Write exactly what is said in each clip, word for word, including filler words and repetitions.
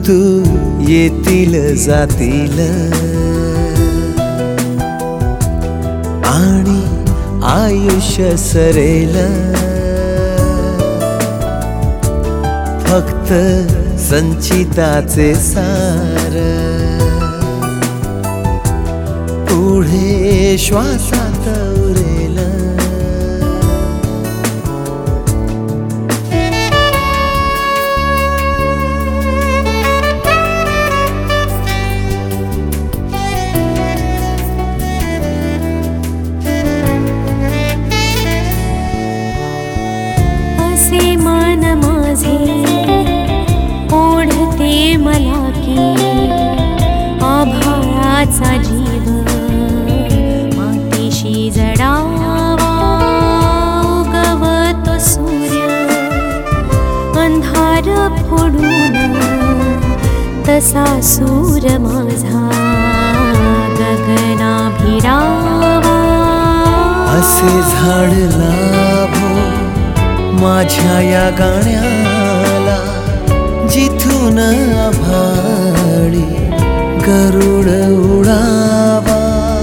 ऋतू येतील जातील आणि आयुष्य सरेल, फक्त संचिताचे सार पुढे श्वासात उरेल। असे मन माझे ओढते मला की आभाळाचा जीव मातीशी जडावा, उगवतो सूर्य अंधार फोडून, तसा सूर माझा गगना भिडावा। असे झाड लाभो माझ्या या गाण्याला, जिथून आभाळी गरुड उडावा।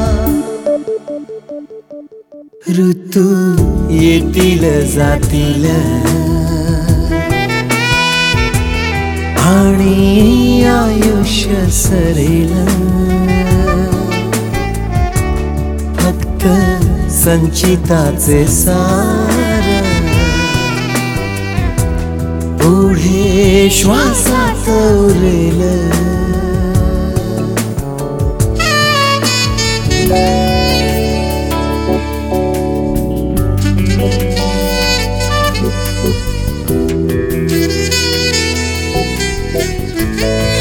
ऋतू येतील जातील आणि आयुष्य सरेल, फक्त संचिताचे सार पुढे श्वासात उरेल। Thank you.